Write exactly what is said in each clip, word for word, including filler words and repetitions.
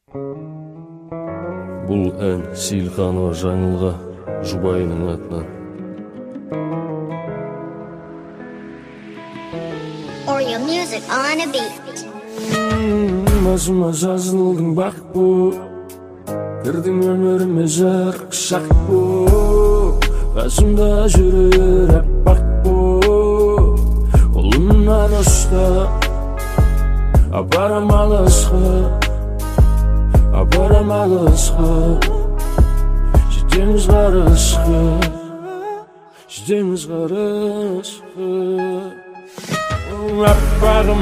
Бұл ән Сейілханова Жаңылға жұбайының атынан. Oreo music on a beat. Басыма жазылдың бақ бұл, кірдің өміріме жарық шақ бұл, қасымда жүрер аппақ бұл, қолымнан ұста апарам алысқа, апарам алысқа, жетеміз қарысқа, жетеміз қарысқа. Аппағым,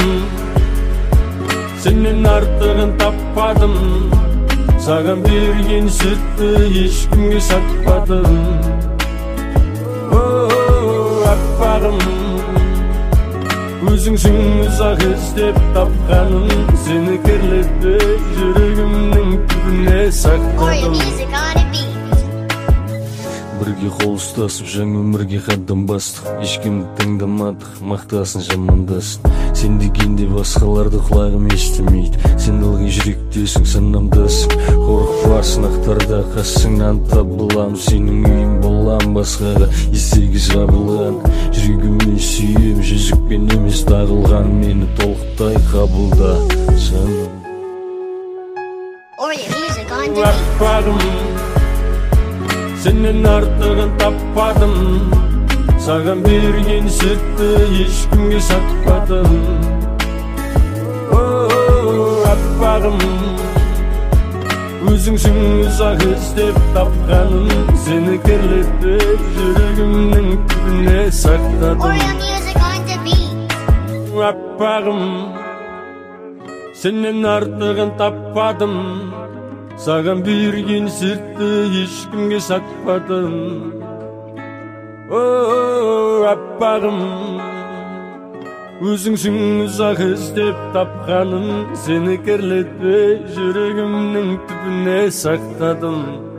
сенен артығын таппадым, саған берген сүтті ешкімге сатпадым. Аппағым, өзіңсің ұзақ іздеп тапқаным, сені керлетпей жүрегімнің түбіне сақтадым. Бірге қол ұстасып жаңа өмірге қадам бастық, ешкімді тыңдамадық, мақтасын жамандасын. Сен дегенде басқаларды құлағым естімейді, сен ылғи жүректесің, санамдасың, қорықпасын ақтарда қасыңнан табылам, сенің үйің болам басқаға есегі жабылған. Жүрегіме сүйем, жүзікпен емес тағылған, мені толықтай қабылда жаным. Аппағым, сенен артығын таппадым, саған берген сүтті ешкімге сатпадым. Аппағым, өзіңсің ұзақ іздеп тапқаным, сені керлетпей жүрегімнің түбіне сақтадым. Аппағым, сенен артығын таппадым, саған берген сүтті ешкімге сатпадым. Аппағым, өзіңсің ұзақ іздеп тапқаным, сені керлетпей жүрегімнің түбіне сақтадым.